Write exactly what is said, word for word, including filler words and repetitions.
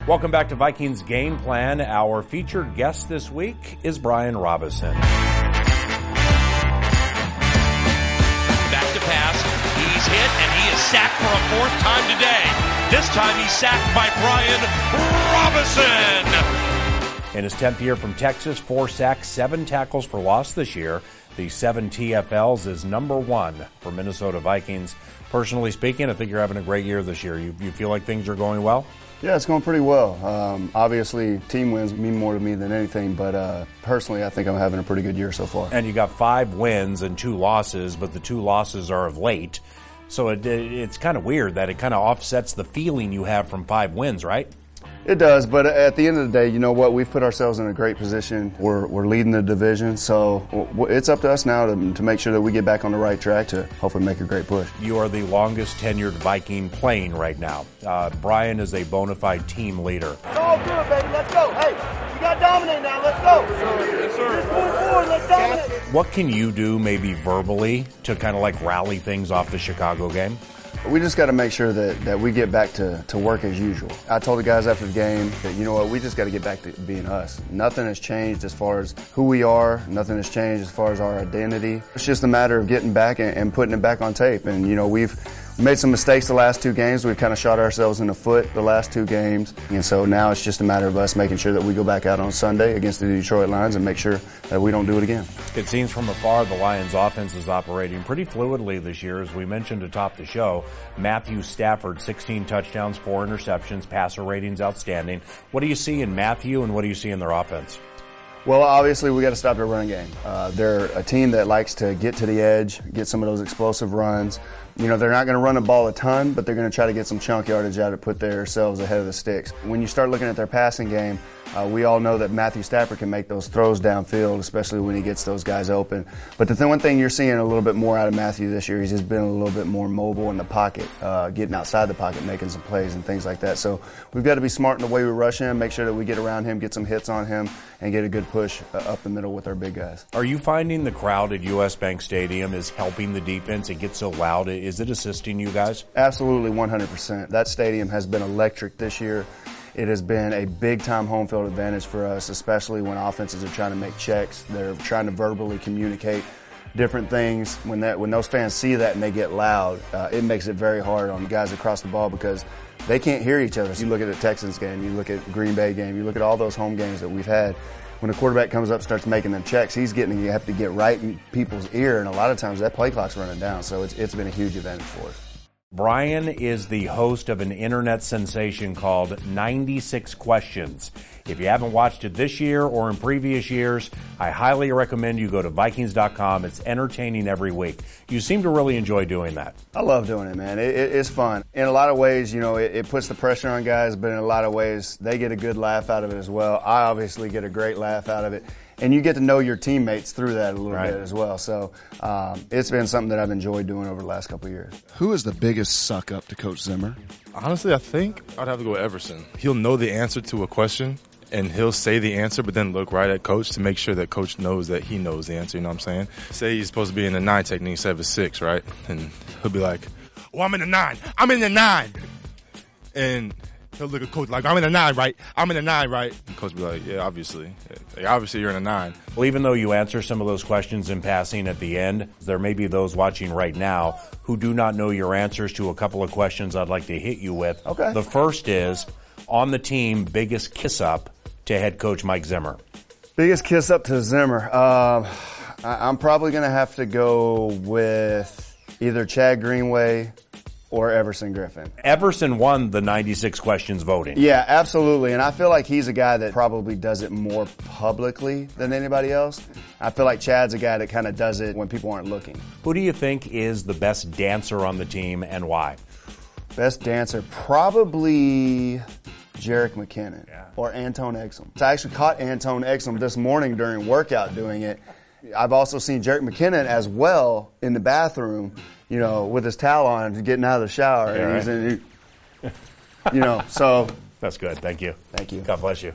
Welcome back to Vikings Game Plan. Our featured guest this week is Brian Robison. Back to pass. He's hit, and he is sacked for a fourth time today. This time he's sacked by Brian Robison. In his tenth year from Texas, four sacks, seven tackles for loss this year. The seven T F Ls is number one for Minnesota Vikings. Personally speaking, I think you're having a great year this year. You, you feel like things are going well? Yeah, it's going pretty well. Um, obviously, team wins mean more to me than anything, but uh, personally, I think I'm having a pretty good year so far. And you got five wins and two losses, but the two losses are of late. So it, it's kind of weird that it kind of offsets the feeling you have from five wins, right? It does, but at the end of the day, you know what? We've put ourselves in a great position. We're, we're leading the division, so it's up to us now to, to make sure that we get back on the right track to hopefully make a great push. You are the longest tenured Viking playing right now. Uh, Brian is a bona fide team leader. It's all good, baby. Let's go. Hey, you got to dominate now. Let's go. Yes, sir. Just move forward. Let's dominate. What can you do maybe verbally to kind of like rally things off the Chicago game? We just got to make sure that, that we get back to, to work as usual. I told the guys after the game that, you know what, we just got to get back to being us. Nothing has changed as far as who we are. Nothing has changed as far as our identity. It's just a matter of getting back and, and putting it back on tape. And, you know, we've made some mistakes the last two games. We've kind of shot ourselves in the foot the last two games. And so now it's just a matter of us making sure that we go back out on Sunday against the Detroit Lions and make sure that we don't do it again. It seems from afar the Lions offense is operating pretty fluidly this year. As we mentioned atop the show, Matthew Stafford, sixteen touchdowns, four interceptions, passer ratings outstanding. What do you see in Matthew and what do you see in their offense? Well, obviously, we got to stop their running game. Uh, they're a team that likes to get to the edge, get some of those explosive runs. You know, they're not going to run the ball a ton, but they're going to try to get some chunk yardage out to put themselves ahead of the sticks. When you start looking at their passing game, uh, we all know that Matthew Stafford can make those throws downfield, especially when he gets those guys open. But the th- one thing you're seeing a little bit more out of Matthew this year, he's just been a little bit more mobile in the pocket, uh, getting outside the pocket, making some plays and things like that. So we've got to be smart in the way we rush him, make sure that we get around him, get some hits on him, and get a good push uh, up the middle with our big guys. Are you finding the crowd at U S. Bank Stadium is helping the defense? It gets so loud. Is it assisting you guys? Absolutely, one hundred percent. That stadium has been electric this year. It has been a big-time home field advantage for us, especially when offenses are trying to make checks. They're trying to verbally communicate different things. When that, when those fans see that and they get loud, uh, it makes it very hard on the guys across the ball because they can't hear each other. So you look at the Texans game, you look at the Green Bay game, you look at all those home games that we've had. When the quarterback comes up, starts making them checks, he's getting, you have to get right in people's ear, and a lot of times that play clock's running down. So it's, it's been a huge advantage for us. Brian is the host of an internet sensation called ninety-six questions. If you haven't watched it this year or in previous years, I highly recommend you go to Vikings dot com. It's entertaining every week. You seem to really enjoy doing that. I love doing it, man. It, it, it's fun. In a lot of ways, you know, it, it puts the pressure on guys, but in a lot of ways, they get a good laugh out of it as well. I obviously get a great laugh out of it. And you get to know your teammates through that a little right. bit as well. So um, it's been something that I've enjoyed doing over the last couple of years. Who is the biggest suck up to Coach Zimmer? Honestly, I think I'd have to go with Everson. He'll know the answer to a question, and he'll say the answer, but then look right at Coach to make sure that Coach knows that he knows the answer, you know what I'm saying? Say he's supposed to be in the nine technique instead of a six, right? And he'll be like, oh, I'm in the nine. I'm in the nine. And he'll look at Coach like, I'm in the nine, right? I'm in the nine, right? And Coach will be like, yeah, obviously. Like, obviously you're in a nine. Well, even though you answer some of those questions in passing at the end, there may be those watching right now who do not know your answers to a couple of questions I'd like to hit you with. Okay. The first is, on the team, biggest kiss-up to head coach Mike Zimmer? Biggest kiss-up to Zimmer? Uh, I- I'm probably going to have to go with either Chad Greenway or Everson Griffin. Everson won the ninety-six questions voting. Yeah, absolutely. And I feel like he's a guy that probably does it more publicly than anybody else. I feel like Chad's a guy that kind of does it when people aren't looking. Who do you think is the best dancer on the team and why? Best dancer? Probably Jerick McKinnon yeah. or Antone Exum. I actually caught Antone Exum this morning during workout doing it. I've also seen Jerick McKinnon as well in the bathroom, you know, with his towel on, getting out of the shower. Yeah, and right. he's in, you know, so. That's good. Thank you. Thank you. God bless you.